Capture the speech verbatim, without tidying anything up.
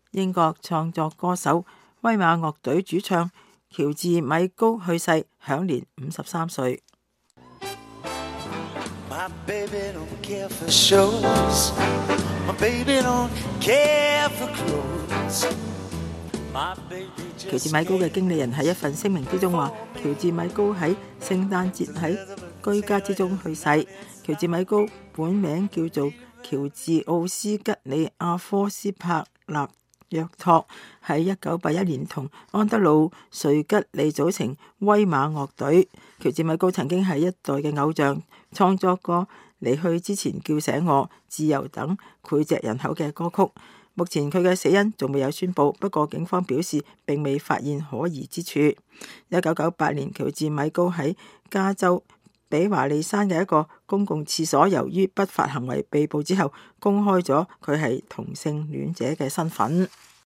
英國創作歌手威馬樂隊主唱喬治米高去世，享年五十三歲。喬治米高嘅經理人喺一份聲明之中話，喬治米高喺聖誕節喺居家之中去世。喬治米高本名叫做喬治奧斯吉里亞科斯帕納約托，喺一九八一年同安德魯瑞吉利組成威馬樂隊。喬治米高曾經係一代嘅偶像，創作過離去之前叫醒我、自由等膾炙人口嘅歌曲。目前佢嘅死因仲未有宣布，不過警方表示並未發現可疑之處。一九九八年，喬治米高喺加州比華利山嘅一個公共廁所，由於不法行為被捕之後，公開咗佢係同性戀者嘅身份。